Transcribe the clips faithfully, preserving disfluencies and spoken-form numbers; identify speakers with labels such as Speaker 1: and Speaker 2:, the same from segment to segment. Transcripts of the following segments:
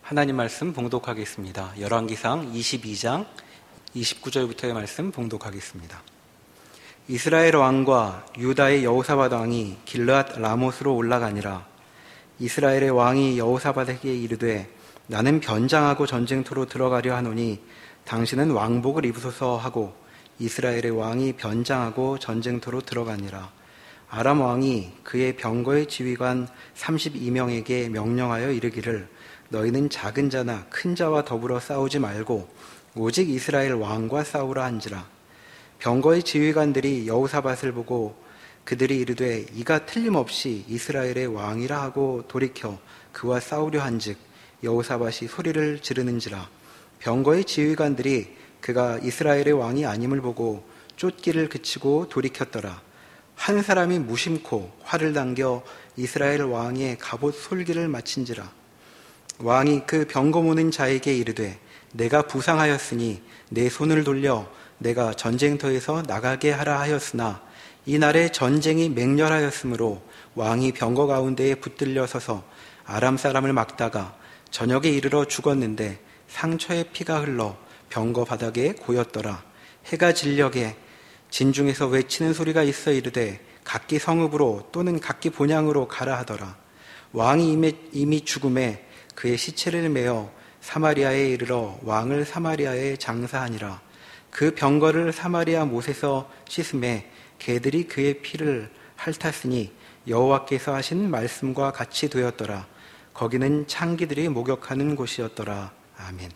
Speaker 1: 하나님 말씀 봉독하겠습니다. 열왕기상 이십이 장 이십구 절부터의 말씀 봉독하겠습니다. 이스라엘 왕과 유다의 여호사밧 왕이 길르앗 라못으로 올라가니라. 이스라엘의 왕이 여호사밧에게 이르되 나는 변장하고 전쟁터로 들어가려 하노니 당신은 왕복을 입으소서 하고 이스라엘의 왕이 변장하고 전쟁터로 들어가니라. 아람 왕이 그의 병거의 지휘관 삼십이 명에게 명령하여 이르기를 너희는 작은 자나 큰 자와 더불어 싸우지 말고 오직 이스라엘 왕과 싸우라 한지라. 병거의 지휘관들이 여호사밧을 보고 그들이 이르되 이가 틀림없이 이스라엘의 왕이라 하고 돌이켜 그와 싸우려 한즉 여호사밧이 소리를 지르는지라. 병거의 지휘관들이 그가 이스라엘의 왕이 아님을 보고 쫓기를 그치고 돌이켰더라. 한 사람이 무심코 활을 당겨 이스라엘 왕의 갑옷 솔기를 마친지라. 왕이 그 병거 모는 자에게 이르되 내가 부상하였으니 내 손을 돌려 내가 전쟁터에서 나가게 하라 하였으나 이날에 전쟁이 맹렬하였으므로 왕이 병거 가운데에 붙들려 서서 아람 사람을 막다가 저녁에 이르러 죽었는데 상처에 피가 흘러 병거 바닥에 고였더라. 해가 질녘에 진중에서 외치는 소리가 있어 이르되 각기 성읍으로 또는 각기 본향으로 가라 하더라. 왕이 이미, 이미 죽음에 그의 시체를 메어 사마리아에 이르러 왕을 사마리아에 장사하니라. 그 병거를 사마리아 못에서 씻음에 개들이 그의 피를 핥았으니 여호와께서 하신 말씀과 같이 되었더라. 거기는 창기들이 목욕하는 곳이었더라. 아멘.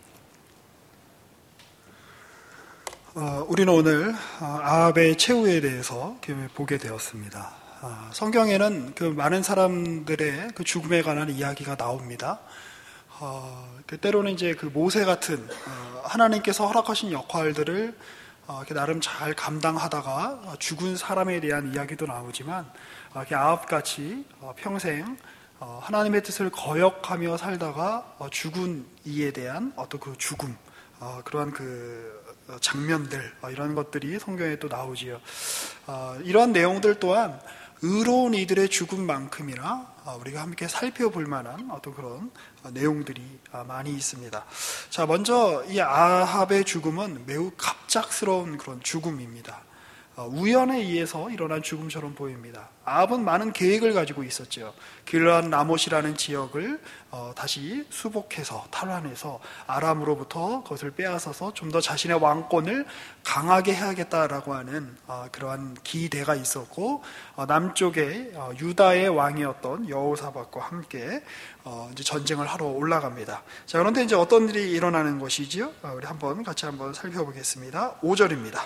Speaker 2: 어, 우리는 오늘 아합의 최후에 대해서 보게 되었습니다. 어, 성경에는 그 많은 사람들의 그 죽음에 관한 이야기가 나옵니다. 어, 때로는 이제 그 모세 같은 어, 하나님께서 허락하신 역할들을 어, 이렇게 나름 잘 감당하다가 죽은 사람에 대한 이야기도 나오지만 어, 아합같이 어, 평생 어, 하나님의 뜻을 거역하며 살다가 어, 죽은 이에 대한 어떤 그 죽음, 어, 그러한 그 장면들, 어, 이런 것들이 성경에 또 나오지요. 어, 이러한 내용들 또한 의로운 이들의 죽음만큼이나 우리가 함께 살펴볼 만한 어떤 그런 내용들이 많이 있습니다. 자, 먼저 이 아합의 죽음은 매우 갑작스러운 그런 죽음입니다. 우연에 의해서 일어난 죽음처럼 보입니다. 아합은 많은 계획을 가지고 있었죠. 길르앗 라못이라는 지역을 어, 다시 수복해서 탈환해서 아람으로부터 그것을 빼앗아서 좀 더 자신의 왕권을 강하게 해야겠다라고 하는 어, 그러한 기대가 있었고 어, 남쪽에 어, 유다의 왕이었던 여호사밧과 함께 어, 이제 전쟁을 하러 올라갑니다. 자, 그런데 이제 어떤 일이 일어나는 것이지요? 어, 우리 한번 같이 한번 살펴보겠습니다. 오 절입니다.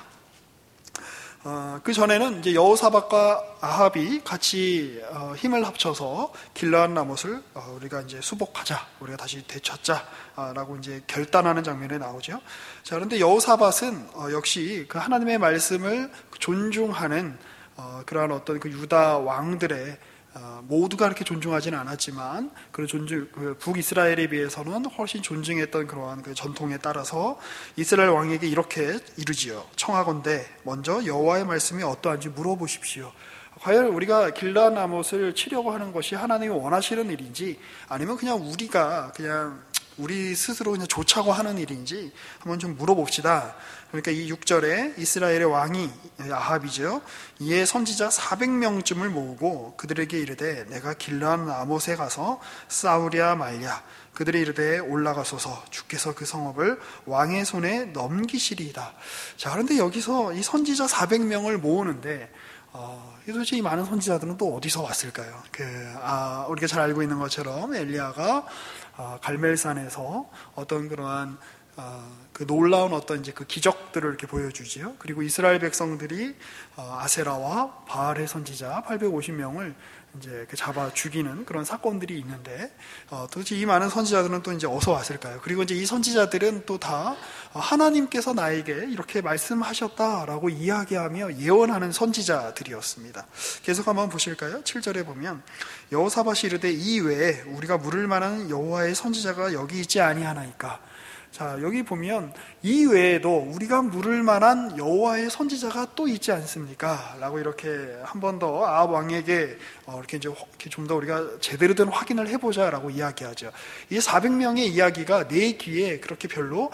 Speaker 2: 어, 그 전에는 이제 여호사밧과 아합이 같이 어, 힘을 합쳐서 길르앗 라못을 어, 우리가 이제 수복하자, 우리가 다시 되찾자라고 이제 결단하는 장면이 나오죠. 자, 그런데 여호사밧은 어, 역시 그 하나님의 말씀을 존중하는 어, 그러한 어떤 그 유다 왕들의 어, 모두가 그렇게 존중하지는 않았지만 그 존중, 그 북이스라엘에 비해서는 훨씬 존중했던 그러한 그 전통에 따라서 이스라엘 왕에게 이렇게 이르지요. 청하건대 먼저 여호와의 말씀이 어떠한지 물어보십시오. 과연 우리가 길르앗 라못을 치려고 하는 것이 하나님이 원하시는 일인지 아니면 그냥 우리가 그냥 우리 스스로 그냥 좋자고 하는 일인지 한번 좀 물어봅시다. 그러니까 이 육 절에 이스라엘의 왕이 아합이죠. 이에 선지자 사백 명쯤을 모으고 그들에게 이르되 내가 길르앗 라못에 가서 싸우랴 말랴. 그들이 이르되 올라가소서 주께서 그 성읍을 왕의 손에 넘기시리이다. 자, 그런데 여기서 이 선지자 사백 명을 모으는데 어, 도대체 이 많은 선지자들은 또 어디서 왔을까요? 그, 아, 우리가 잘 알고 있는 것처럼 엘리야가 아, 갈멜산에서 어떤 그러한 아, 그 놀라운 어떤 이제 그 기적들을 이렇게 보여주지요. 그리고 이스라엘 백성들이 어, 아세라와 바알의 선지자 팔백오십 명을 이제 잡아 죽이는 그런 사건들이 있는데 어, 도대체 이 많은 선지자들은 또 이제 어디서 왔을까요? 그리고 이제 이 선지자들은 또 다 하나님께서 나에게 이렇게 말씀하셨다라고 이야기하며 예언하는 선지자들이었습니다. 계속 한번 보실까요? 칠 절에 보면 여호사밧이 이르되 이 외에 우리가 물을 만한 여호와의 선지자가 여기 있지 아니하나이까. 자, 여기 보면 이 외에도 우리가 물을 만한 여호와의 선지자가 또 있지 않습니까? 라고 이렇게 한 번 더 아합 왕에게 이렇게 이제 좀 더 우리가 제대로 된 확인을 해보자라고 이야기하죠. 이 사백 명의 이야기가 내 귀에 그렇게 별로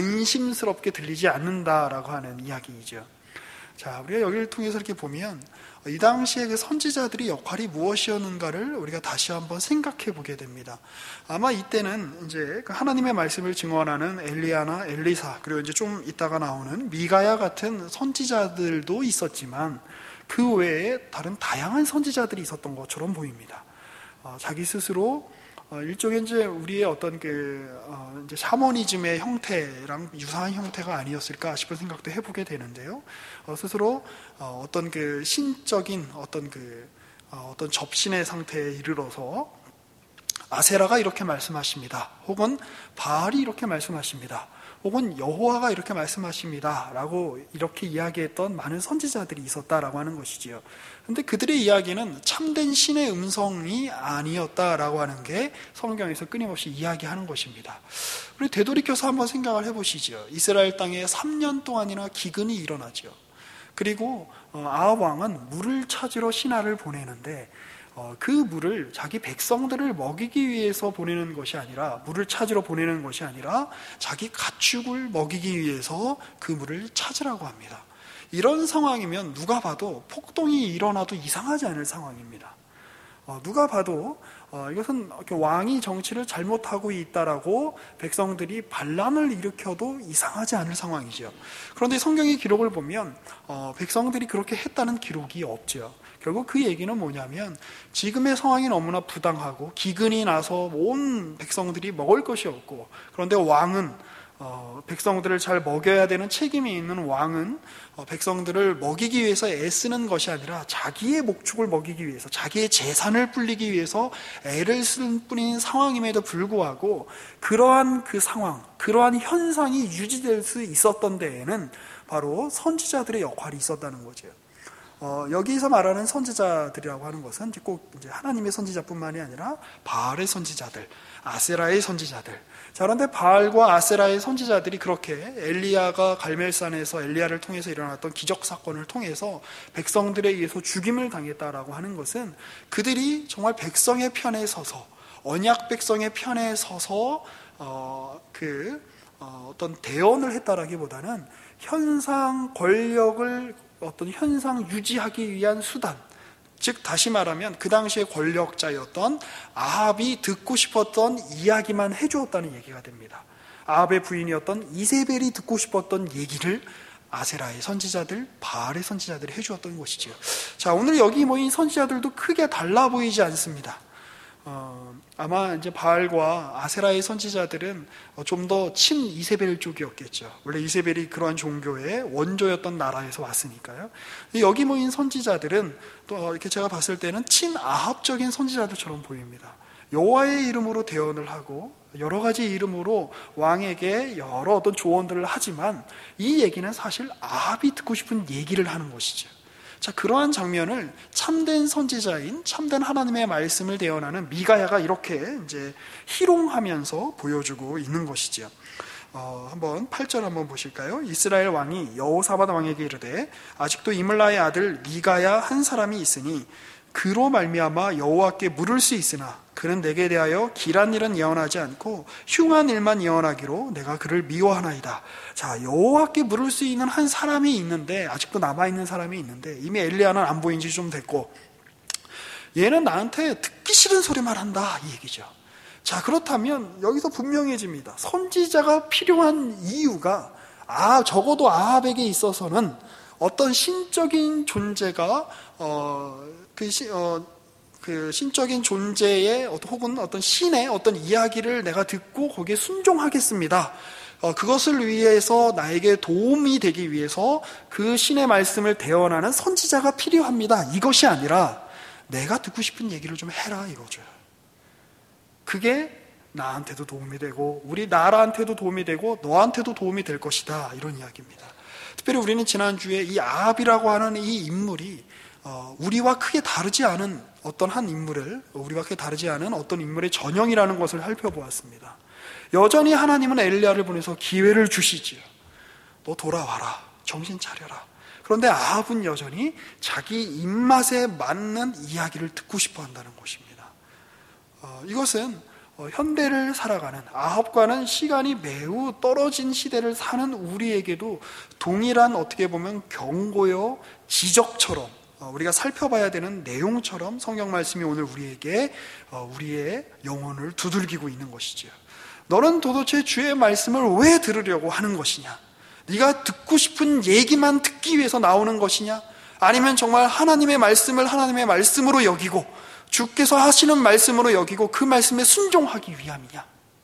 Speaker 2: 안심스럽게 들리지 않는다라고 하는 이야기이죠. 자, 우리가 여기를 통해서 이렇게 보면 이 당시에 그 선지자들의 역할이 무엇이었는가를 우리가 다시 한번 생각해 보게 됩니다. 아마 이때는 이제 그 하나님의 말씀을 증언하는 엘리야나 엘리사, 그리고 이제 좀 이따가 나오는 미가야 같은 선지자들도 있었지만 그 외에 다른 다양한 선지자들이 있었던 것처럼 보입니다. 어, 자기 스스로 어, 일종의 이제 우리의 어떤 그 어, 이제 샤머니즘의 형태랑 유사한 형태가 아니었을까 싶은 생각도 해보게 되는데요. 어, 스스로 어, 어떤 그 신적인 어떤 그 어, 어떤 접신의 상태에 이르러서 아세라가 이렇게 말씀하십니다. 혹은 바알이 이렇게 말씀하십니다. 혹은 여호와가 이렇게 말씀하십니다. 라고 이렇게 이야기했던 많은 선지자들이 있었다라고 하는 것이지요. 그런데 그들의 이야기는 참된 신의 음성이 아니었다라고 하는 게 성경에서 끊임없이 이야기하는 것입니다. 우리 되돌이켜서 한번 생각을 해보시죠. 이스라엘 땅에 삼 년 동안이나 기근이 일어나죠. 그리고 아합 왕은 물을 찾으러 신하를 보내는데 어, 그 물을 자기 백성들을 먹이기 위해서 보내는 것이 아니라, 물을 찾으러 보내는 것이 아니라 자기 가축을 먹이기 위해서 그 물을 찾으라고 합니다. 이런 상황이면 누가 봐도 폭동이 일어나도 이상하지 않을 상황입니다. 어, 누가 봐도 어, 이것은 왕이 정치를 잘못하고 있다라고 백성들이 반란을 일으켜도 이상하지 않을 상황이죠. 그런데 성경의 기록을 보면 어, 백성들이 그렇게 했다는 기록이 없죠. 결국 그 얘기는 뭐냐면 지금의 상황이 너무나 부당하고 기근이 나서 온 백성들이 먹을 것이 없고, 그런데 왕은 어, 백성들을 잘 먹여야 되는 책임이 있는 왕은 어, 백성들을 먹이기 위해서 애쓰는 것이 아니라 자기의 목축을 먹이기 위해서, 자기의 재산을 불리기 위해서 애를 쓰는 뿐인 상황임에도 불구하고 그러한 그 상황, 그러한 현상이 유지될 수 있었던 데에는 바로 선지자들의 역할이 있었다는 거죠. 어, 여기서 말하는 선지자들이라고 하는 것은 이제 꼭 이제 하나님의 선지자뿐만이 아니라 바알의 선지자들, 아세라의 선지자들. 자, 그런데 바알과 아세라의 선지자들이 그렇게 엘리야가 갈멜산에서 엘리야를 통해서 일어났던 기적 사건을 통해서 백성들에 의해서 죽임을 당했다라고 하는 것은 그들이 정말 백성의 편에 서서, 언약 백성의 편에 서서 어, 그 어, 어떤 대언을 했다라기보다는 현상 권력을 어떤 현상 유지하기 위한 수단, 즉 다시 말하면 그 당시의 권력자였던 아합이 듣고 싶었던 이야기만 해주었다는 얘기가 됩니다. 아합의 부인이었던 이세벨이 듣고 싶었던 얘기를 아세라의 선지자들, 바알의 선지자들이 해주었던 것이지요. 자, 오늘 여기 모인 선지자들도 크게 달라 보이지 않습니다. 어, 아마 이제 바알과 아세라의 선지자들은 좀 더 친 이세벨 쪽이었겠죠. 원래 이세벨이 그러한 종교의 원조였던 나라에서 왔으니까요. 여기 모인 선지자들은 또 이렇게 제가 봤을 때는 친 아합적인 선지자들처럼 보입니다. 여호와의 이름으로 대언을 하고 여러 가지 이름으로 왕에게 여러 어떤 조언들을 하지만 이 얘기는 사실 아합이 듣고 싶은 얘기를 하는 것이죠. 자, 그러한 장면을 참된 선지자인 참된 하나님의 말씀을 대언하는 미가야가 이렇게 이제 희롱하면서 보여주고 있는 것이죠. 어, 한번 팔 절 한번 보실까요? 이스라엘 왕이 여호사밧 왕에게 이르되 아직도 이물라의 아들 미가야 한 사람이 있으니 그로 말미암아 여호와께 물을 수 있으나 그는 내게 대하여 길한 일은 예언하지 않고 흉한 일만 예언하기로 내가 그를 미워하나이다. 자, 여호와께 물을 수 있는 한 사람이 있는데, 아직도 남아있는 사람이 있는데 이미 엘리야는 안 보인 지 좀 됐고 얘는 나한테 듣기 싫은 소리만 한다, 이 얘기죠. 자, 그렇다면 여기서 분명해집니다. 선지자가 필요한 이유가 아 적어도 아합에게 있어서는 어떤 신적인 존재가 어, 그, 시, 어, 그 신적인 존재의 혹은 어떤 신의 어떤 이야기를 내가 듣고 거기에 순종하겠습니다. 어, 그것을 위해서 나에게 도움이 되기 위해서 그 신의 말씀을 대언하는 선지자가 필요합니다. 이것이 아니라 내가 듣고 싶은 얘기를 좀 해라, 이거죠. 그게 나한테도 도움이 되고 우리 나라한테도 도움이 되고 너한테도 도움이 될 것이다, 이런 이야기입니다. 특별히 우리는 지난주에 이 아합이라고 하는 이 인물이 어, 우리와 크게 다르지 않은 어떤 한 인물을, 우리와 크게 다르지 않은 어떤 인물의 전형이라는 것을 살펴보았습니다. 여전히 하나님은 엘리야를 보내서 기회를 주시지요. 너 돌아와라. 정신 차려라. 그런데 아합은 여전히 자기 입맛에 맞는 이야기를 듣고 싶어 한다는 것입니다. 어, 이것은 어, 현대를 살아가는 아합과는 시간이 매우 떨어진 시대를 사는 우리에게도 동일한 어떻게 보면 경고요, 지적처럼 어, 우리가 살펴봐야 되는 내용처럼 성경 말씀이 오늘 우리에게 어, 우리의 영혼을 두들기고 있는 것이죠. 너는 도대체 주의 말씀을 왜 들으려고 하는 것이냐? 네가 듣고 싶은 얘기만 듣기 위해서 나오는 것이냐? 아니면 정말 하나님의 말씀을 하나님의 말씀으로 여기고 주께서 하시는 말씀으로 여기고 그 말씀에 순종하기 위함이냐?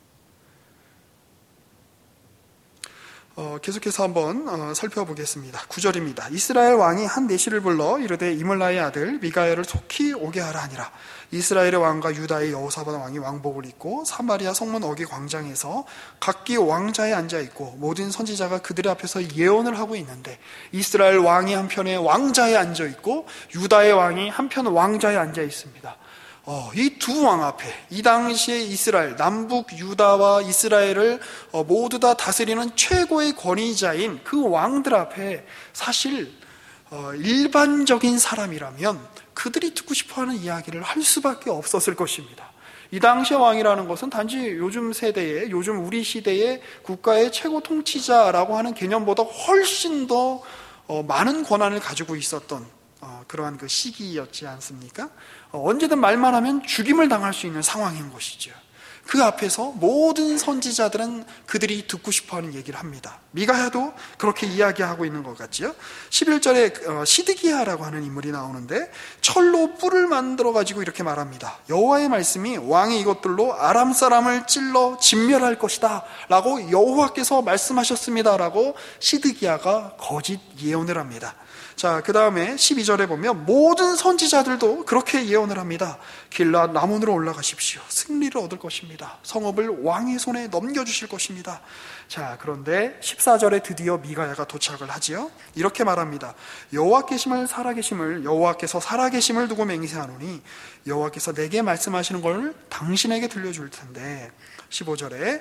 Speaker 2: 어, 계속해서 한번 어, 살펴보겠습니다. 구 절입니다. 이스라엘 왕이 한 내시를 불러 이르되 이물라의 아들 미가야를 속히 오게 하라 하니라. 이스라엘의 왕과 유다의 여호사밧 왕이 왕복을 입고 사마리아 성문 어기 광장에서 각기 왕자에 앉아 있고 모든 선지자가 그들 앞에서 예언을 하고 있는데 이스라엘 왕이 한편에 왕자에 앉아 있고 유다의 왕이 한편 왕자에 앉아 있습니다. 어, 이 두 왕 앞에 이 당시에 이스라엘 남북 유다와 이스라엘을 어, 모두 다 다스리는 최고의 권위자인 그 왕들 앞에 사실 어, 일반적인 사람이라면 그들이 듣고 싶어하는 이야기를 할 수밖에 없었을 것입니다. 이 당시의 왕이라는 것은 단지 요즘 세대의 요즘 우리 시대의 국가의 최고 통치자라고 하는 개념보다 훨씬 더 어, 많은 권한을 가지고 있었던 어, 그러한 그 시기였지 않습니까? 어, 언제든 말만 하면 죽임을 당할 수 있는 상황인 것이죠. 그 앞에서 모든 선지자들은 그들이 듣고 싶어하는 얘기를 합니다. 미가야도 그렇게 이야기하고 있는 것 같죠. 십일 절에 시드기야라고 하는 인물이 나오는데 철로 뿔을 만들어 가지고 이렇게 말합니다. 여호와의 말씀이 왕이 이것들로 아람 사람을 찔러 진멸할 것이다 라고 여호와께서 말씀하셨습니다 라고 시드기야가 거짓 예언을 합니다. 자, 그 다음에 십이 절에 보면 모든 선지자들도 그렇게 예언을 합니다. 길앗 라몬으로 올라가십시오. 승리를 얻을 것입니다. 성읍을 왕의 손에 넘겨주실 것입니다. 자, 그런데 십사 절에 드디어 미가야가 도착을 하지요. 이렇게 말합니다. 여호와께심을 살아계심을 여호와께서 살아계심을 두고 맹세하노니 여호와께서 내게 말씀하시는 걸 당신에게 들려줄 텐데 십오 절에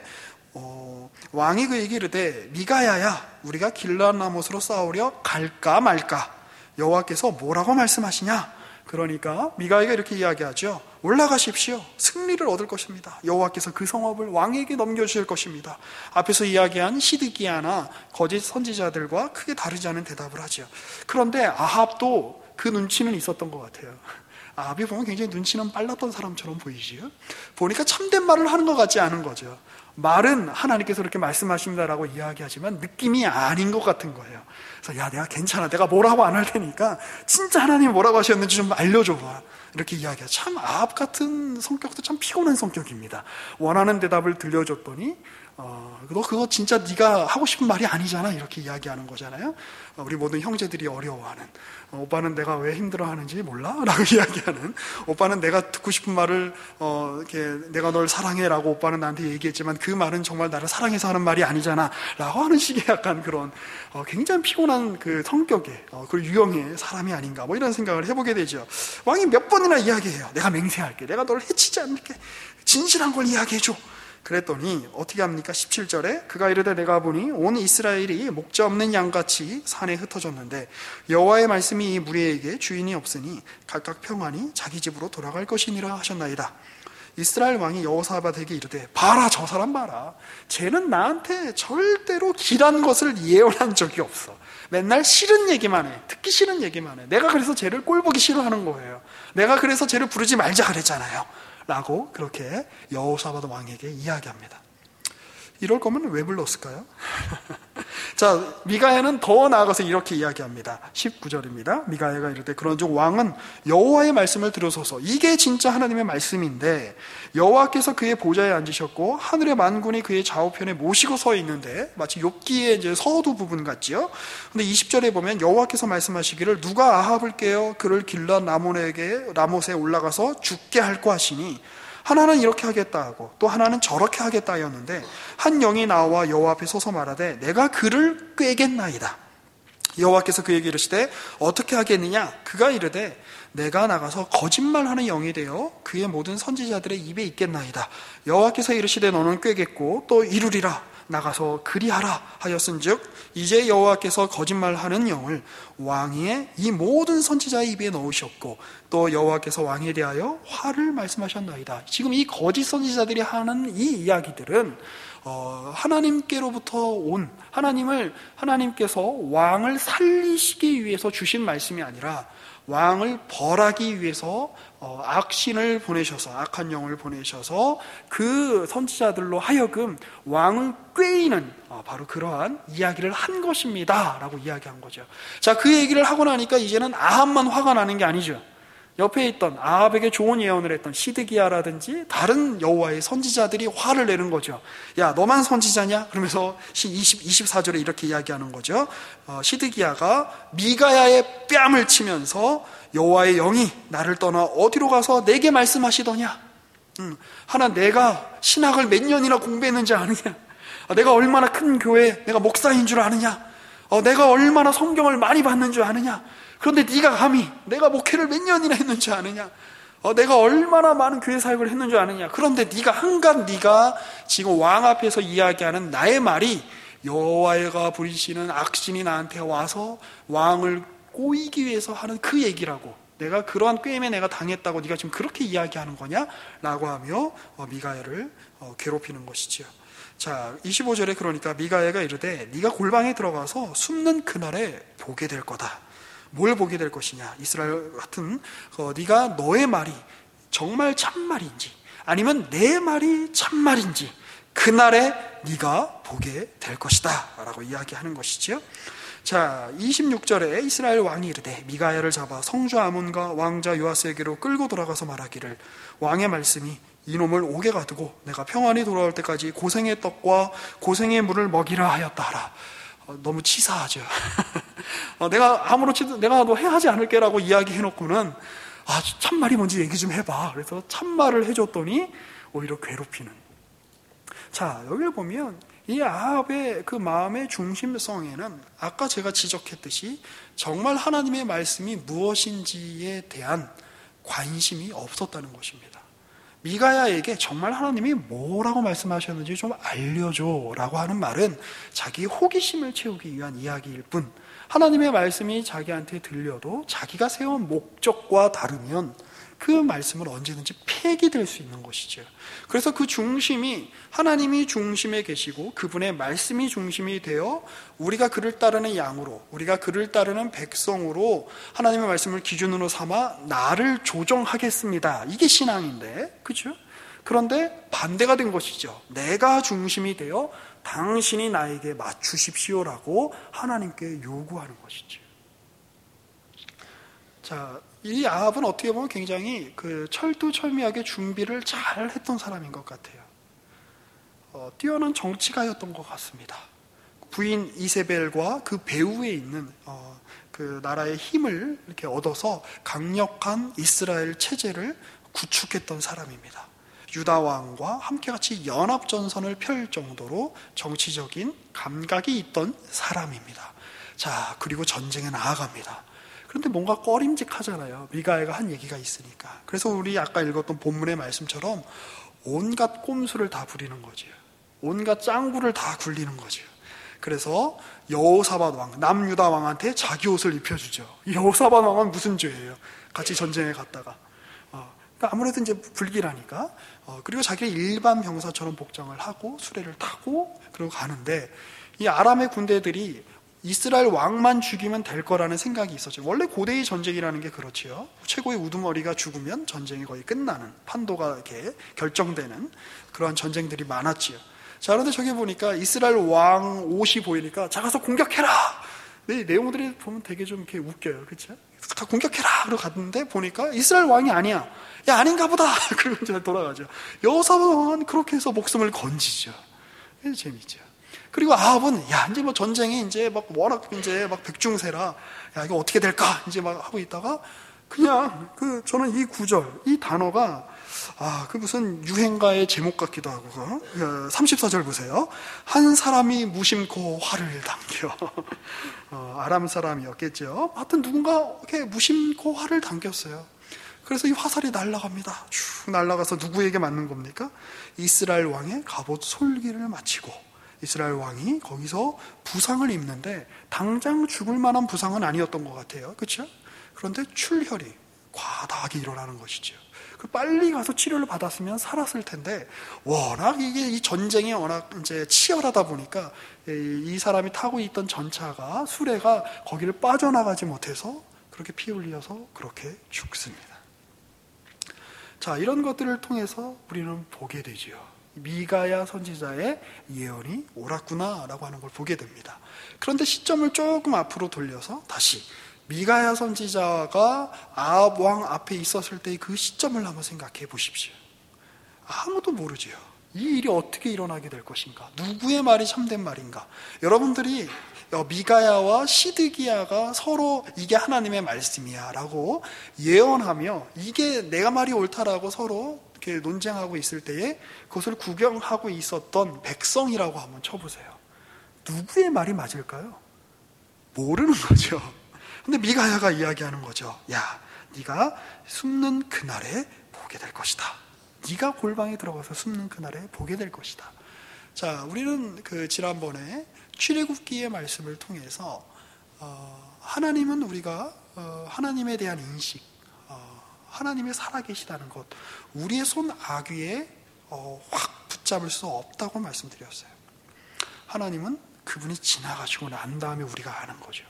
Speaker 2: 어, 왕이 그에게 이르되 미가야야 우리가 길앗 라못으로 싸우려 갈까 말까 여호와께서 뭐라고 말씀하시냐? 그러니까 미가야가 이렇게 이야기하죠. 올라가십시오. 승리를 얻을 것입니다. 여호와께서 그 성읍을 왕에게 넘겨주실 것입니다. 앞에서 이야기한 시드기야나 거짓 선지자들과 크게 다르지 않은 대답을 하죠. 그런데 아합도 그 눈치는 있었던 것 같아요. 아합이 보면 굉장히 눈치는 빨랐던 사람처럼 보이지요. 보니까 참된 말을 하는 것 같지 않은 거죠. 말은 하나님께서 이렇게 말씀하십니다라고 이야기하지만 느낌이 아닌 것 같은 거예요. 그래서 야, 내가 괜찮아. 내가 뭐라고 안 할 테니까 진짜 하나님이 뭐라고 하셨는지 좀 알려줘봐. 이렇게 이야기해요. 참 아합 같은 성격도 참 피곤한 성격입니다. 원하는 대답을 들려줬더니 어, 너 그거 진짜 네가 하고 싶은 말이 아니잖아 이렇게 이야기하는 거잖아요. 어, 우리 모든 형제들이 어려워하는 어, 오빠는 내가 왜 힘들어하는지 몰라? 라고 이야기하는 오빠는 내가 듣고 싶은 말을 어, 이렇게 내가 널 사랑해 라고 오빠는 나한테 얘기했지만 그 말은 정말 나를 사랑해서 하는 말이 아니잖아 라고 하는 식의 약간 그런 어, 굉장히 피곤한 그 성격의 어, 그 유형의 사람이 아닌가 뭐 이런 생각을 해보게 되죠. 왕이 몇 번이나 이야기해요. 내가 맹세할게. 내가 널 해치지 않을게. 진실한 걸 이야기해줘. 그랬더니 어떻게 합니까? 십칠 절에 그가 이르되 내가 보니 온 이스라엘이 목자 없는 양같이 산에 흩어졌는데 여호와의 말씀이 이 무리에게 주인이 없으니 각각 평안히 자기 집으로 돌아갈 것이니라 하셨나이다. 이스라엘 왕이 여호사밧에게 이르되 봐라 저 사람 봐라. 쟤는 나한테 절대로 길한 것을 예언한 적이 없어. 맨날 싫은 얘기만 해. 듣기 싫은 얘기만 해. 내가 그래서 쟤를 꼴보기 싫어하는 거예요. 내가 그래서 쟤를 부르지 말자 그랬잖아요 라고 그렇게 여호사밧 왕에게 이야기합니다. 이럴 거면 왜 불렀을까요? 자, 미가야는 더 나아가서 이렇게 이야기합니다. 십구 절입니다. 미가야가 이르되 그런즉 왕은 여호와의 말씀을 들으소서. 이게 진짜 하나님의 말씀인데 여호와께서 그의 보좌에 앉으셨고 하늘의 만군이 그의 좌우편에 모시고 서 있는데 마치 욥기의 이제 서두 부분 같지요. 근데 이십 절에 보면 여호와께서 말씀하시기를 누가 아합을 깨어 그를 길앗 라몬에게 라못에 올라가서 죽게 할까 하시니 하나는 이렇게 하겠다 하고 또 하나는 저렇게 하겠다 하였는데 한 영이 나와 여호와 앞에 서서 말하되 내가 그를 꾀겠나이다. 여호와께서 그에게 이르시되 어떻게 하겠느냐? 그가 이르되 내가 나가서 거짓말하는 영이 되어 그의 모든 선지자들의 입에 있겠나이다. 여호와께서 이르시되 너는 꾀겠고 또 이루리라. 나가서 그리하라 하였은즉 이제 여호와께서 거짓말하는 영을 왕의 이 모든 선지자의 입에 넣으셨고 또 여호와께서 왕에 대하여 화를 말씀하셨나이다. 지금 이 거짓 선지자들이 하는 이 이야기들은 어, 하나님께로부터 온 하나님을 하나님께서 왕을 살리시기 위해서 주신 말씀이 아니라 왕을 벌하기 위해서 어, 악신을 보내셔서 악한 영을 보내셔서 그 선지자들로 하여금 왕을 꾀이는 어, 바로 그러한 이야기를 한 것입니다 라고 이야기한 거죠. 자, 그 얘기를 하고 나니까 이제는 아합만 화가 나는 게 아니죠. 옆에 있던 아합에게 좋은 예언을 했던 시드기야라든지 다른 여호와의 선지자들이 화를 내는 거죠. 야, 너만 선지자냐? 그러면서 이십, 이십사 절에 이렇게 이야기하는 거죠. 어, 시드기야가 미가야의 뺨을 치면서 여호와의 영이 나를 떠나 어디로 가서 내게 말씀하시더냐? 음, 하나 내가 신학을 몇 년이나 공부했는지 아느냐? 어, 내가 얼마나 큰 교회 내가 목사인 줄 아느냐? 어, 내가 얼마나 성경을 많이 봤는 줄 아느냐? 그런데 네가 감히 내가 목회를 몇 년이나 했는 줄 아느냐? 어, 내가 얼마나 많은 교회 사역을 했는 줄 아느냐? 그런데 네가 한간 네가 지금 왕 앞에서 이야기하는 나의 말이 여호와가 부리시는 악신이 나한테 와서 왕을 꼬이기 위해서 하는 그 얘기라고, 내가 그러한 꾀임에 내가 당했다고 네가 지금 그렇게 이야기하는 거냐? 라고 하며 어, 미가야를 어, 괴롭히는 것이지요. 자, 이십오 절에 그러니까 미가야가 이르되 네가 골방에 들어가서 숨는 그날에 보게 될 거다. 뭘 보게 될 것이냐? 이스라엘 같은 어, 네가 너의 말이 정말 참말인지 아니면 내 말이 참말인지 그날에 네가 보게 될 것이다 라고 이야기하는 것이죠. 자, 이십육 절에 이스라엘 왕이 이르되 미가야를 잡아 성주 아몬과 왕자 요아스에게로 끌고 돌아가서 말하기를 왕의 말씀이 이놈을 옥에 가두고 내가 평안히 돌아올 때까지 고생의 떡과 고생의 물을 먹이라 하였다 하라. 어, 너무 치사하죠. 어, 내가 아무렇지도 내가 너 해하지 않을게라고 이야기해놓고는 아, 참말이 뭔지 얘기 좀 해봐. 그래서 참말을 해줬더니 오히려 괴롭히는. 자, 여기를 보면 이 아합의 그 마음의 중심성에는 아까 제가 지적했듯이 정말 하나님의 말씀이 무엇인지에 대한 관심이 없었다는 것입니다. 미가야에게 정말 하나님이 뭐라고 말씀하셨는지 좀 알려줘 라고 하는 말은 자기 호기심을 채우기 위한 이야기일 뿐, 하나님의 말씀이 자기한테 들려도 자기가 세운 목적과 다르면 그 말씀은 언제든지 폐기될 수 있는 것이죠. 그래서 그 중심이 하나님이 중심에 계시고 그분의 말씀이 중심이 되어 우리가 그를 따르는 양으로, 우리가 그를 따르는 백성으로 하나님의 말씀을 기준으로 삼아 나를 조정하겠습니다. 이게 신앙인데, 그렇죠? 그런데 반대가 된 것이죠. 내가 중심이 되어 당신이 나에게 맞추십시오라고 하나님께 요구하는 것이죠. 자, 이 아합은 어떻게 보면 굉장히 그 철두철미하게 준비를 잘 했던 사람인 것 같아요. 어, 뛰어난 정치가였던 것 같습니다. 부인 이세벨과 그 배후에 있는 어, 그 나라의 힘을 이렇게 얻어서 강력한 이스라엘 체제를 구축했던 사람입니다. 유다 왕과 함께 같이 연합 전선을 펼 정도로 정치적인 감각이 있던 사람입니다. 자, 그리고 전쟁에 나아갑니다. 그런데 뭔가 꺼림직하잖아요. 미가야가 한 얘기가 있으니까. 그래서 우리 아까 읽었던 본문의 말씀처럼 온갖 꼼수를 다 부리는 거죠. 온갖 짱구를 다 굴리는 거죠. 그래서 여호사밧 왕, 남유다 왕한테 자기 옷을 입혀주죠. 여호사밧 왕은 무슨 죄예요? 같이 전쟁에 갔다가. 어, 그러니까 아무래도 이제 불길하니까. 어, 그리고 자기를 일반 병사처럼 복장을 하고 수레를 타고 그러고 가는데, 이 아람의 군대들이 이스라엘 왕만 죽이면 될 거라는 생각이 있었죠. 원래 고대의 전쟁이라는 게 그렇지요. 최고의 우두머리가 죽으면 전쟁이 거의 끝나는, 판도가 이렇게 결정되는 그러한 전쟁들이 많았지요. 자, 그런데 저기 보니까 이스라엘 왕 옷이 보이니까 자, 가서 공격해라! 네, 내용들이 보면 되게 좀 이렇게 웃겨요. 그렇죠? 가 공격해라! 그러고 갔는데 보니까 이스라엘 왕이 아니야. 야, 아닌가 보다! 그리고 이제 돌아가죠. 여호사밧 왕은 그렇게 해서 목숨을 건지죠. 그래서 재밌죠. 그리고 아합은 야, 이제 뭐 전쟁이 이제 막 워낙 이제 막 백중세라, 야, 이거 어떻게 될까? 이제 막 하고 있다가 그냥 그 저는 이 구절, 이 단어가 아, 그 무슨 유행가의 제목 같기도 하고. 어? 삼십사 절 보세요. 한 사람이 무심코 활을 당겨. 어, 아람 사람이었겠죠. 하여튼 누군가 이렇게 무심코 활을 당겼어요. 그래서 이 화살이 날아갑니다. 쭉 날아가서 누구에게 맞는 겁니까? 이스라엘 왕의 갑옷 솔기를 마치고 이스라엘 왕이 거기서 부상을 입는데 당장 죽을 만한 부상은 아니었던 것 같아요. 그렇죠? 그런데 출혈이 과다하게 일어나는 것이죠. 빨리 가서 치료를 받았으면 살았을 텐데 워낙 이게 이 전쟁이 워낙 이제 치열하다 보니까 이 사람이 타고 있던 전차가 수레가 거기를 빠져나가지 못해서 그렇게 피 흘려서 그렇게 죽습니다. 자, 이런 것들을 통해서 우리는 보게 되지요. 미가야 선지자의 예언이 옳았구나라고 하는 걸 보게 됩니다. 그런데 시점을 조금 앞으로 돌려서 다시 미가야 선지자가 아합 왕 앞에 있었을 때의 그 시점을 한번 생각해 보십시오. 아무도 모르지요. 이 일이 어떻게 일어나게 될 것인가? 누구의 말이 참된 말인가? 여러분들이 미가야와 시드기야가 서로 이게 하나님의 말씀이야 라고 예언하며 이게 내가 말이 옳다라고 서로 이렇게 논쟁하고 있을 때에 그것을 구경하고 있었던 백성이라고 한번 쳐보세요. 누구의 말이 맞을까요? 모르는 거죠. 근데 미가야가 이야기하는 거죠. 야, 네가 숨는 그날에 보게 될 것이다. 네가 골방에 들어가서 숨는 그날에 보게 될 것이다. 자, 우리는 그 지난번에 출애굽기의 말씀을 통해서 어, 하나님은 우리가 어, 하나님에 대한 인식, 어, 하나님이 살아계시다는 것, 우리의 손 아귀에 어, 확 붙잡을 수 없다고 말씀드렸어요. 하나님은 그분이 지나가시고 난 다음에 우리가 아는 거죠.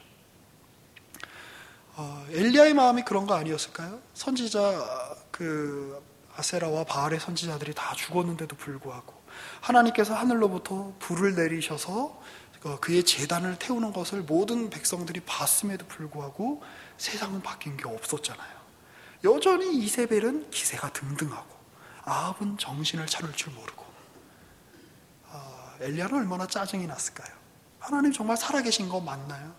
Speaker 2: 어, 엘리야의 마음이 그런 거 아니었을까요? 선지자 그 아세라와 바알의 선지자들이 다 죽었는데도 불구하고 하나님께서 하늘로부터 불을 내리셔서 그의 제단을 태우는 것을 모든 백성들이 봤음에도 불구하고 세상은 바뀐 게 없었잖아요. 여전히 이세벨은 기세가 등등하고 아합은 정신을 차릴 줄 모르고 어, 엘리야는 얼마나 짜증이 났을까요? 하나님 정말 살아계신 거 맞나요?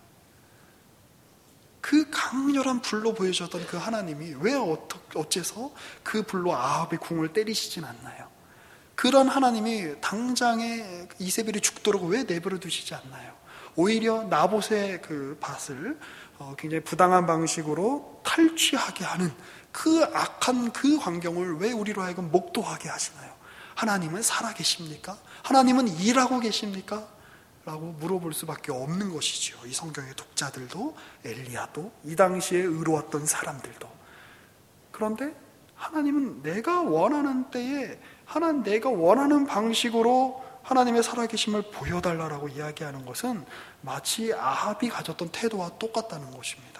Speaker 2: 그 강렬한 불로 보여줬던 그 하나님이 왜 어째서 그 불로 아합의 궁을 때리시진 않나요? 그런 하나님이 당장에 이세벨이 죽도록 왜 내버려 두시지 않나요? 오히려 나봇의 그 밭을 굉장히 부당한 방식으로 탈취하게 하는 그 악한 그 환경을 왜 우리로 하여금 목도하게 하시나요? 하나님은 살아계십니까? 하나님은 일하고 계십니까? 라고 물어볼 수밖에 없는 것이죠. 이 성경의 독자들도 엘리야도 이 당시에 의로웠던 사람들도. 그런데 하나님은 내가 원하는 때에 하나님 내가 원하는 방식으로 하나님의 살아계심을 보여달라고 이야기하는 것은 마치 아합이 가졌던 태도와 똑같다는 것입니다.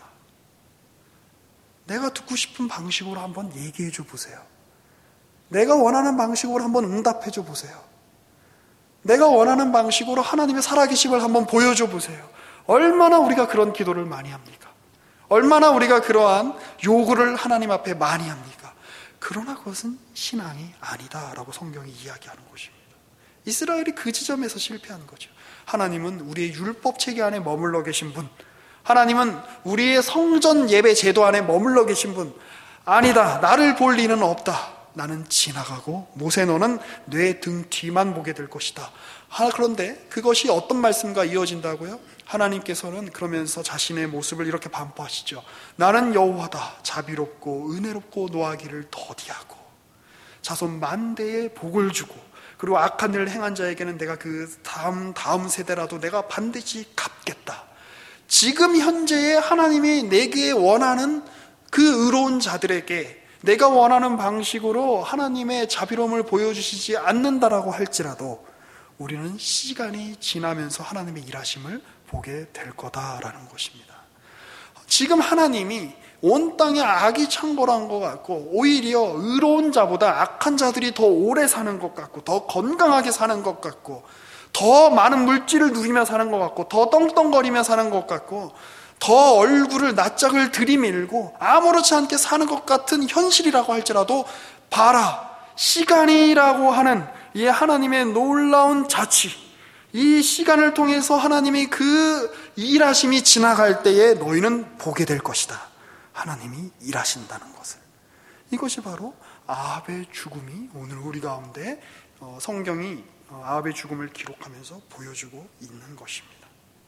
Speaker 2: 내가 듣고 싶은 방식으로 한번 얘기해 줘 보세요. 내가 원하는 방식으로 한번 응답해 줘 보세요. 내가 원하는 방식으로 하나님의 살아계심을 한번 보여줘 보세요. 얼마나 우리가 그런 기도를 많이 합니까? 얼마나 우리가 그러한 요구를 하나님 앞에 많이 합니까? 그러나 그것은 신앙이 아니다라고 성경이 이야기하는 것입니다. 이스라엘이 그 지점에서 실패한 거죠. 하나님은 우리의 율법 체계 안에 머물러 계신 분, 하나님은 우리의 성전 예배 제도 안에 머물러 계신 분, 아니다, 나를 볼 리는 없다. 나는 지나가고 모세 너는 내 등 뒤만 보게 될 것이다. 그런데 그것이 어떤 말씀과 이어진다고요? 하나님께서는 그러면서 자신의 모습을 이렇게 반포하시죠. 나는 여호와다. 자비롭고 은혜롭고 노하기를 더디하고 자손 만대에 복을 주고 그리고 악한 일을 행한 자에게는 내가 그 다음 다음 세대라도 내가 반드시 갚겠다. 지금 현재의 하나님이 내게 원하는 그 의로운 자들에게 내가 원하는 방식으로 하나님의 자비로움을 보여주시지 않는다라고 할지라도 우리는 시간이 지나면서 하나님의 일하심을 보게 될 거다라는 것입니다. 지금 하나님이 온 땅에 악이 창궐한 것 같고 오히려 의로운 자보다 악한 자들이 더 오래 사는 것 같고 더 건강하게 사는 것 같고 더 많은 물질을 누리며 사는 것 같고 더 떵떵거리며 사는 것 같고 더 얼굴을 낯짝을 들이밀고 아무렇지 않게 사는 것 같은 현실이라고 할지라도 봐라, 시간이라고 하는 이 하나님의 놀라운 자치, 이 시간을 통해서 하나님이 그 일하심이 지나갈 때에 너희는 보게 될 것이다. 하나님이 일하신다는 것을. 이것이 바로 아합의 죽음이 오늘 우리 가운데 성경이 아합의 죽음을 기록하면서 보여주고 있는 것입니다.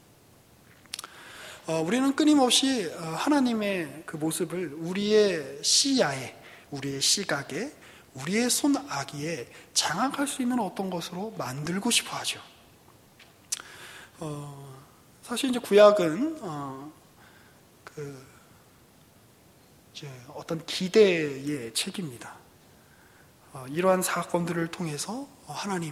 Speaker 2: 우리는 끊임없이 하나님의 그 모습을 우리의 시야에, 우리의 시각에, 우리의 손아귀에 장악할 수 있는 어떤 것으로 만들고 싶어 하죠. 어, 사실 이제 구약은 어, 그 이제 어떤 기대의 책입니다. 어, 이러한 사건들을 통해서 하나님,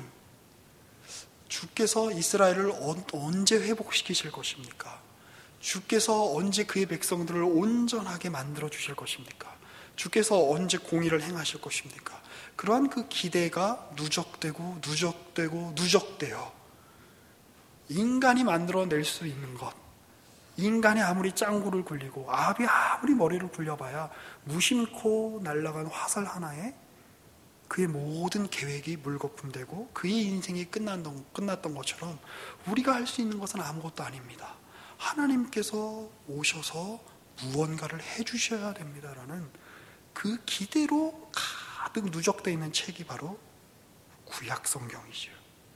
Speaker 2: 주께서 이스라엘을 어, 언제 회복시키실 것입니까? 주께서 언제 그의 백성들을 온전하게 만들어 주실 것입니까? 주께서 언제 공의를 행하실 것입니까? 그러한 그 기대가 누적되고 누적되고 누적되어 인간이 만들어낼 수 있는 것, 인간이 아무리 짱구를 굴리고 아합이 아무리 머리를 굴려봐야 무심코 날아간 화살 하나에 그의 모든 계획이 물거품되고 그의 인생이 끝났던, 끝났던 것처럼 우리가 할 수 있는 것은 아무것도 아닙니다. 하나님께서 오셔서 무언가를 해주셔야 됩니다라는 그 기대로 가득 누적되어 있는 책이 바로 구약 성경이죠.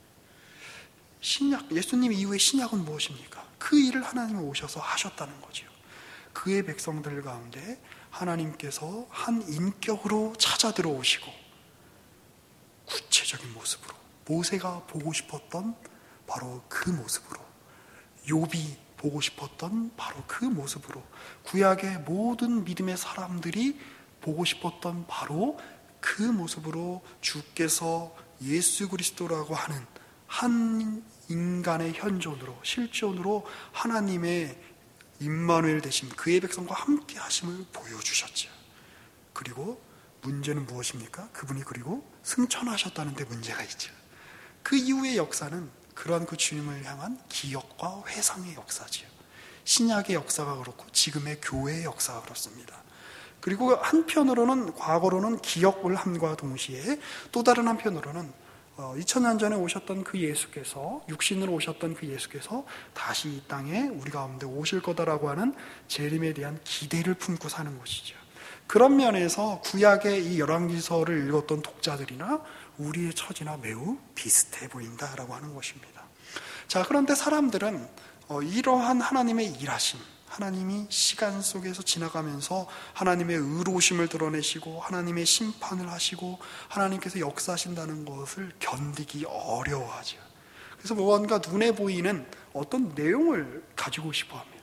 Speaker 2: 신약, 예수님 이후의 신약은 무엇입니까? 그 일을 하나님이 오셔서 하셨다는 거죠. 그의 백성들 가운데 하나님께서 한 인격으로 찾아 들어오시고 구체적인 모습으로, 모세가 보고 싶었던 바로 그 모습으로, 욥이 보고 싶었던 바로 그 모습으로, 구약의 모든 믿음의 사람들이 보고 싶었던 바로 그 모습으로 주께서 예수 그리스도라고 하는 한 인간의 현존으로, 실존으로 하나님의 임마누엘 되심, 그의 백성과 함께 하심을 보여주셨죠. 그리고 문제는 무엇입니까? 그분이 그리고 승천하셨다는 데 문제가 있죠. 그 이후의 역사는 그러한 그 주님을 향한 기억과 회상의 역사지요. 신약의 역사가 그렇고 지금의 교회의 역사가 그렇습니다. 그리고 한편으로는, 과거로는 기억을 함과 동시에 또 다른 한편으로는 이천 년 전에 오셨던 그 예수께서, 육신으로 오셨던 그 예수께서 다시 이 땅에 우리 가운데 오실 거다라고 하는 재림에 대한 기대를 품고 사는 것이죠. 그런 면에서 구약의 이 열왕기서를 읽었던 독자들이나 우리의 처지나 매우 비슷해 보인다라고 하는 것입니다. 자, 그런데 사람들은 이러한 하나님의 일하심, 하나님이 시간 속에서 지나가면서 하나님의 의로우심을 드러내시고 하나님의 심판을 하시고 하나님께서 역사하신다는 것을 견디기 어려워하죠. 그래서 무언가 눈에 보이는 어떤 내용을 가지고 싶어 합니다.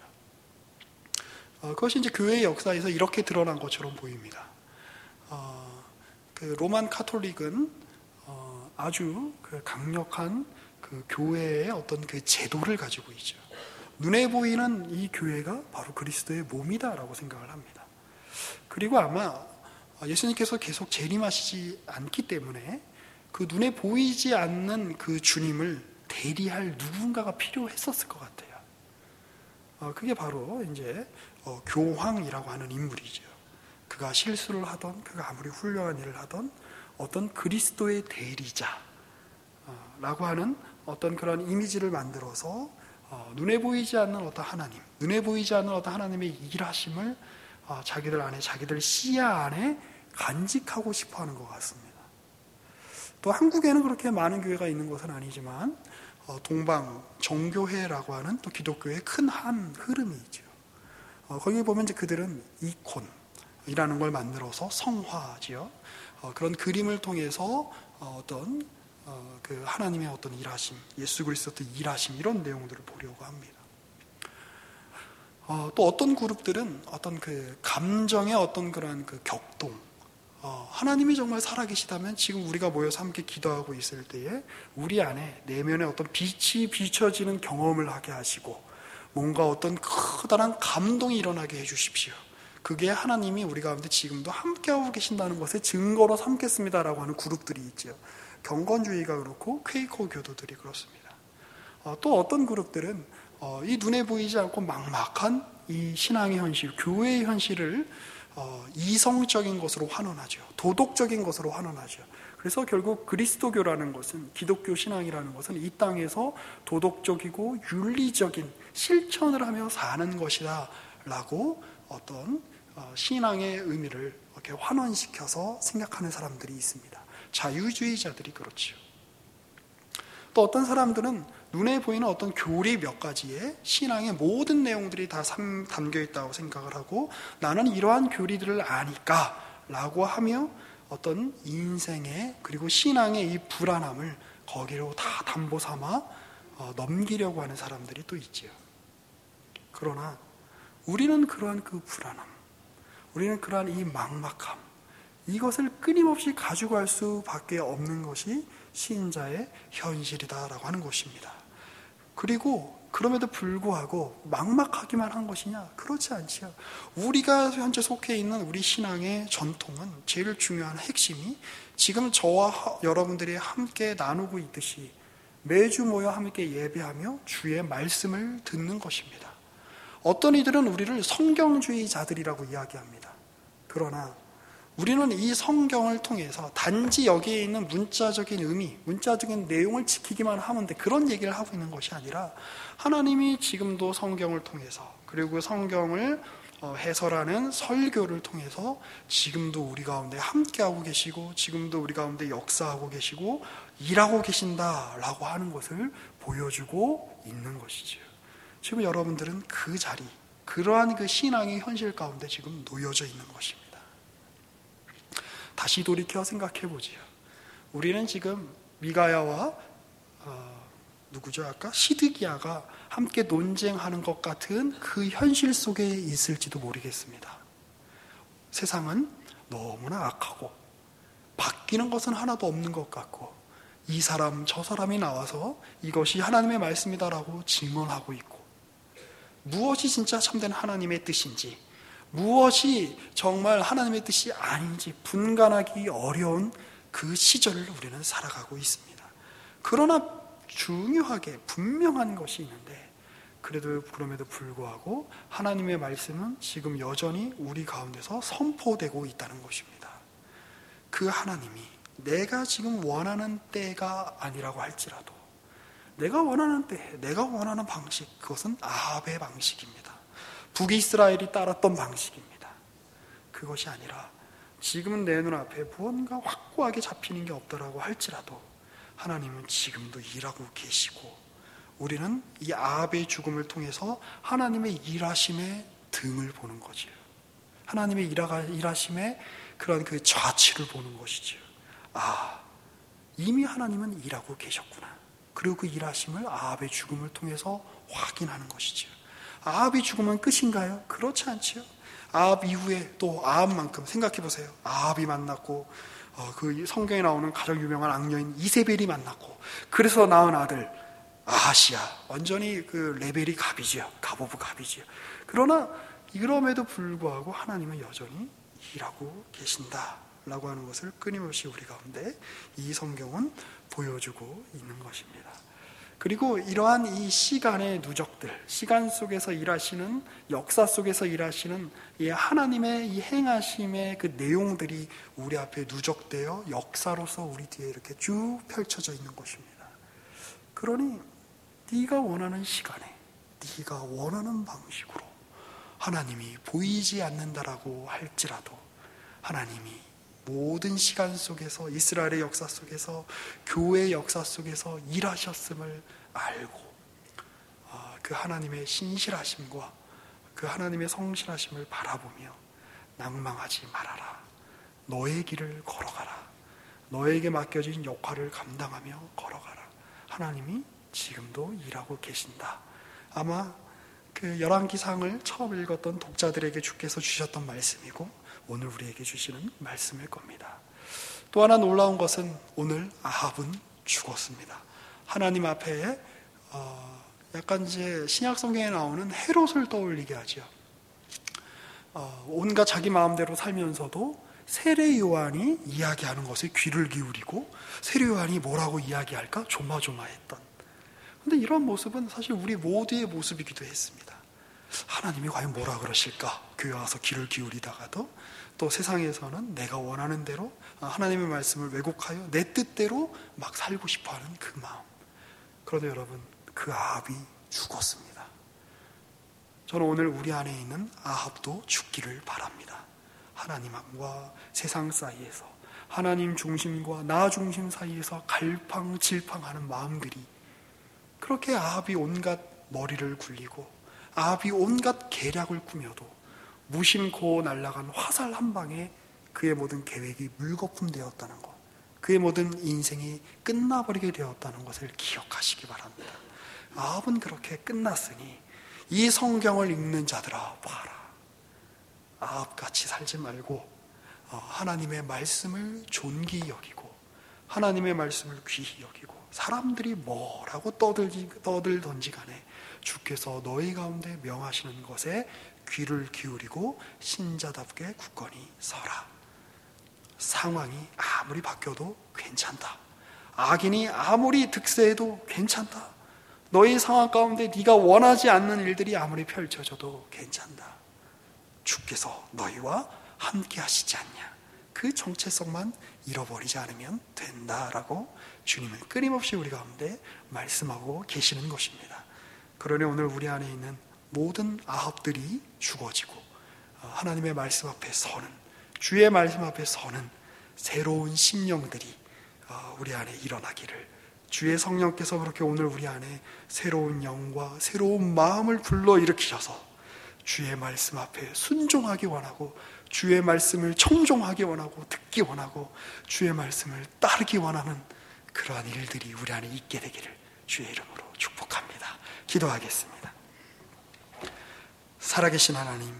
Speaker 2: 어, 그것이 이제 교회의 역사에서 이렇게 드러난 것처럼 보입니다. 어, 그 로만 카톨릭은 어, 아주 그 강력한 그 교회의 어떤 그 제도를 가지고 있죠. 눈에 보이는 이 교회가 바로 그리스도의 몸이다라고 생각을 합니다. 그리고 아마 예수님께서 계속 재림하시지 않기 때문에 그 눈에 보이지 않는 그 주님을 대리할 누군가가 필요했었을 것 같아요. 그게 바로 이제 교황이라고 하는 인물이죠. 그가 실수를 하던, 그가 아무리 훌륭한 일을 하던 어떤 그리스도의 대리자라고 하는 어떤 그런 이미지를 만들어서 어, 눈에 보이지 않는 어떤 하나님, 눈에 보이지 않는 어떤 하나님의 일하심을 어, 자기들 안에, 자기들 시야 안에 간직하고 싶어 하는 것 같습니다. 또 한국에는 그렇게 많은 교회가 있는 것은 아니지만 어, 동방 정교회라고 하는 또 기독교의 큰 한 흐름이 있죠. 어, 거기 보면 이제 그들은 이콘이라는 걸 만들어서 성화지요. 어, 그런 그림을 통해서 어, 어떤 어, 그 하나님의 어떤 일하심, 예수 그리스도의 일하심, 이런 내용들을 보려고 합니다. 어, 또 어떤 그룹들은 어떤 그 감정의 어떤 그런 그 격동, 어, 하나님이 정말 살아계시다면 지금 우리가 모여서 함께 기도하고 있을 때에 우리 안에 내면에 어떤 빛이 비춰지는 경험을 하게 하시고 뭔가 어떤 커다란 감동이 일어나게 해주십시오. 그게 하나님이 우리 가운데 지금도 함께하고 계신다는 것의 증거로 삼겠습니다라고 하는 그룹들이 있죠. 경건주의가 그렇고 퀘이커 교도들이 그렇습니다. 어, 또 어떤 그룹들은 어, 이 눈에 보이지 않고 막막한 이 신앙의 현실, 교회의 현실을 어, 이성적인 것으로 환원하죠. 도덕적인 것으로 환원하죠. 그래서 결국 그리스도교라는 것은, 기독교 신앙이라는 것은 이 땅에서 도덕적이고 윤리적인 실천을 하며 사는 것이다 라고 어떤 어, 신앙의 의미를 이렇게 환원시켜서 생각하는 사람들이 있습니다. 자유주의자들이 그렇죠. 또 어떤 사람들은 눈에 보이는 어떤 교리 몇 가지에 신앙의 모든 내용들이 다 담겨 있다고 생각을 하고, 나는 이러한 교리들을 아니까 라고 하며 어떤 인생의 그리고 신앙의 이 불안함을 거기로 다 담보 삼아 넘기려고 하는 사람들이 또 있지요. 그러나 우리는 그러한 그 불안함, 우리는 그러한 이 막막함, 이것을 끊임없이 가지고 갈 수밖에 없는 것이 신자의 현실이다라고 하는 것입니다. 그리고 그럼에도 불구하고 막막하기만 한 것이냐? 그렇지 않지요. 우리가 현재 속해 있는 우리 신앙의 전통은 제일 중요한 핵심이 지금 저와 여러분들이 함께 나누고 있듯이 매주 모여 함께 예배하며 주의 말씀을 듣는 것입니다. 어떤 이들은 우리를 성경주의자들이라고 이야기합니다. 그러나 우리는 이 성경을 통해서 단지 여기에 있는 문자적인 의미, 문자적인 내용을 지키기만 하면 돼, 그런 얘기를 하고 있는 것이 아니라 하나님이 지금도 성경을 통해서, 그리고 성경을 해설하는 설교를 통해서 지금도 우리 가운데 함께하고 계시고 지금도 우리 가운데 역사하고 계시고 일하고 계신다라고 하는 것을 보여주고 있는 것이죠. 지금 여러분들은 그 자리, 그러한 그 신앙의 현실 가운데 지금 놓여져 있는 것입니다. 다시 돌이켜 생각해보지요. 우리는 지금 미가야와 어, 누구죠 아까? 시드기야가 함께 논쟁하는 것 같은 그 현실 속에 있을지도 모르겠습니다. 세상은 너무나 악하고 바뀌는 것은 하나도 없는 것 같고, 이 사람 저 사람이 나와서 이것이 하나님의 말씀이다라고 증언하고 있고, 무엇이 진짜 참된 하나님의 뜻인지, 무엇이 정말 하나님의 뜻이 아닌지 분간하기 어려운 그 시절을 우리는 살아가고 있습니다. 그러나 중요하게 분명한 것이 있는데, 그래도 그럼에도 불구하고 하나님의 말씀은 지금 여전히 우리 가운데서 선포되고 있다는 것입니다. 그 하나님이 내가 지금 원하는 때가 아니라고 할지라도, 내가 원하는 때, 내가 원하는 방식, 그것은 아합의 방식입니다. 북이스라엘이 따랐던 방식입니다. 그것이 아니라 지금은 내 눈앞에 무언가 확고하게 잡히는 게 없더라고 할지라도 하나님은 지금도 일하고 계시고, 우리는 이 아합의 죽음을 통해서 하나님의 일하심의 등을 보는 거지요. 하나님의 일하심의 그런 그 좌치를 보는 것이지요. 아, 이미 하나님은 일하고 계셨구나. 그리고 그 일하심을 아합의 죽음을 통해서 확인하는 것이지요. 아합이 죽으면 끝인가요? 그렇지 않지요. 아합 이후에 또 아합만큼 생각해 보세요. 아합이 만났고 어, 그 성경에 나오는 가장 유명한 악녀인 이세벨이 만났고, 그래서 낳은 아들 아하시야, 완전히 그 레벨이 갑이지요. 갑 오브 갑이지요. 그러나 이럼에도 불구하고 하나님은 여전히 일하고 계신다라고 하는 것을 끊임없이 우리 가운데 이 성경은 보여주고 있는 것입니다. 그리고 이러한 이 시간의 누적들, 시간 속에서 일하시는, 역사 속에서 일하시는 이 하나님의 이 행하심의 그 내용들이 우리 앞에 누적되어 역사로서 우리 뒤에 이렇게 쭉 펼쳐져 있는 것입니다. 그러니 네가 원하는 시간에, 네가 원하는 방식으로 하나님이 보이지 않는다라고 할지라도 하나님이 모든 시간 속에서, 이스라엘의 역사 속에서, 교회의 역사 속에서 일하셨음을 알고 그 하나님의 신실하심과 그 하나님의 성실하심을 바라보며 낭망하지 말아라. 너의 길을 걸어가라. 너에게 맡겨진 역할을 감당하며 걸어가라. 하나님이 지금도 일하고 계신다. 아마 그 열왕기상을 처음 읽었던 독자들에게 주께서 주셨던 말씀이고 오늘 우리에게 주시는 말씀일 겁니다. 또 하나 놀라운 것은 오늘 아합은 죽었습니다. 하나님 앞에 어, 약간 이제 신약 성경에 나오는 헤롯을 떠올리게 하죠. 어, 온갖 자기 마음대로 살면서도 세례 요한이 이야기하는 것에 귀를 기울이고 세례 요한이 뭐라고 이야기할까 조마조마했던. 그런데 이런 모습은 사실 우리 모두의 모습이기도 했습니다. 하나님이 과연 뭐라 그러실까? 교회 와서 귀를 기울이다가도 또 세상에서는 내가 원하는 대로 하나님의 말씀을 왜곡하여 내 뜻대로 막 살고 싶어하는 그 마음. 그런데 여러분, 그 아합이 죽었습니다. 저는 오늘 우리 안에 있는 아합도 죽기를 바랍니다. 하나님과 세상 사이에서, 하나님 중심과 나 중심 사이에서 갈팡질팡하는 마음들이, 그렇게 아합이 온갖 머리를 굴리고 아합이 온갖 계략을 꾸며도 무심코 날아간 화살 한 방에 그의 모든 계획이 물거품 되었다는 것, 그의 모든 인생이 끝나버리게 되었다는 것을 기억하시기 바랍니다. 아합은 그렇게 끝났으니 이 성경을 읽는 자들아 봐라, 아합같이 살지 말고 하나님의 말씀을 존귀 여기고 하나님의 말씀을 귀히 여기고, 사람들이 뭐라고 떠들지, 떠들던지 간에 주께서 너희 가운데 명하시는 것에 귀를 기울이고 신자답게 굳건히 서라. 상황이 아무리 바뀌어도 괜찮다. 악인이 아무리 득세해도 괜찮다. 너희 상황 가운데 네가 원하지 않는 일들이 아무리 펼쳐져도 괜찮다. 주께서 너희와 함께 하시지 않냐. 그 정체성만 잃어버리지 않으면 된다라고 주님은 끊임없이 우리 가운데 말씀하고 계시는 것입니다. 그러니 오늘 우리 안에 있는 모든 아합들이 죽어지고 하나님의 말씀 앞에 서는, 주의 말씀 앞에 서는 새로운 심령들이 우리 안에 일어나기를, 주의 성령께서 그렇게 오늘 우리 안에 새로운 영과 새로운 마음을 불러일으키셔서 주의 말씀 앞에 순종하기 원하고, 주의 말씀을 청종하기 원하고, 듣기 원하고, 주의 말씀을 따르기 원하는 그러한 일들이 우리 안에 있게 되기를 주의 이름으로 축복합니다. 기도하겠습니다. 살아계신 하나님,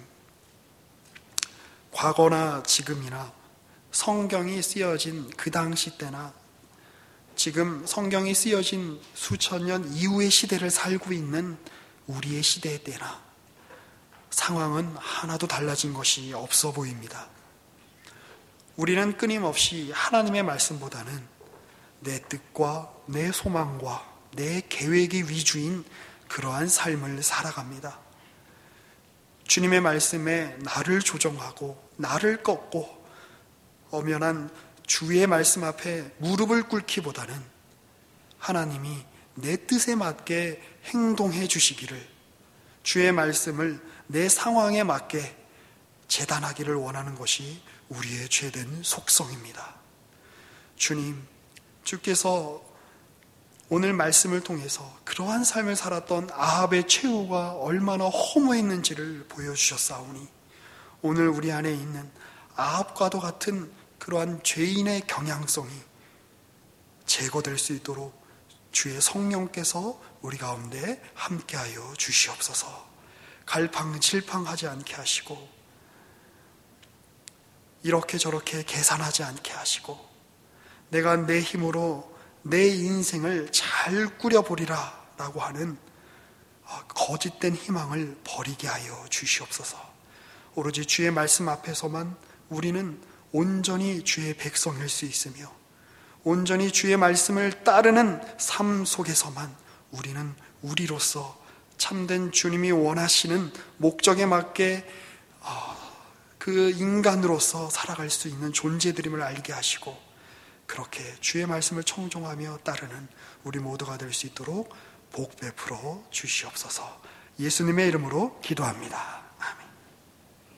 Speaker 2: 과거나 지금이나 성경이 쓰여진 그 당시 때나 지금 성경이 쓰여진 수천 년 이후의 시대를 살고 있는 우리의 시대의 때나 상황은 하나도 달라진 것이 없어 보입니다. 우리는 끊임없이 하나님의 말씀보다는 내 뜻과 내 소망과 내 계획이 위주인 그러한 삶을 살아갑니다. 주님의 말씀에 나를 조정하고 나를 꺾고 엄연한 주의 말씀 앞에 무릎을 꿇기보다는 하나님이 내 뜻에 맞게 행동해 주시기를, 주의 말씀을 내 상황에 맞게 재단하기를 원하는 것이 우리의 죄된 속성입니다. 주님, 주께서 오늘 말씀을 통해서 그러한 삶을 살았던 아합의 최후가 얼마나 허무했는지를 보여주셨사오니, 오늘 우리 안에 있는 아합과도 같은 그러한 죄인의 경향성이 제거될 수 있도록 주의 성령께서 우리 가운데 함께하여 주시옵소서. 갈팡질팡하지 않게 하시고 이렇게 저렇게 계산하지 않게 하시고, 내가 내 힘으로 내 인생을 잘 꾸려보리라 라고 하는 거짓된 희망을 버리게 하여 주시옵소서. 오로지 주의 말씀 앞에서만 우리는 온전히 주의 백성일 수 있으며, 온전히 주의 말씀을 따르는 삶 속에서만 우리는 우리로서 참된 주님이 원하시는 목적에 맞게 그 인간으로서 살아갈 수 있는 존재들임을 알게 하시고, 그렇게 주의 말씀을 청종하며 따르는 우리 모두가 될 수 있도록 복 베풀어 주시옵소서. 예수님의 이름으로 기도합니다.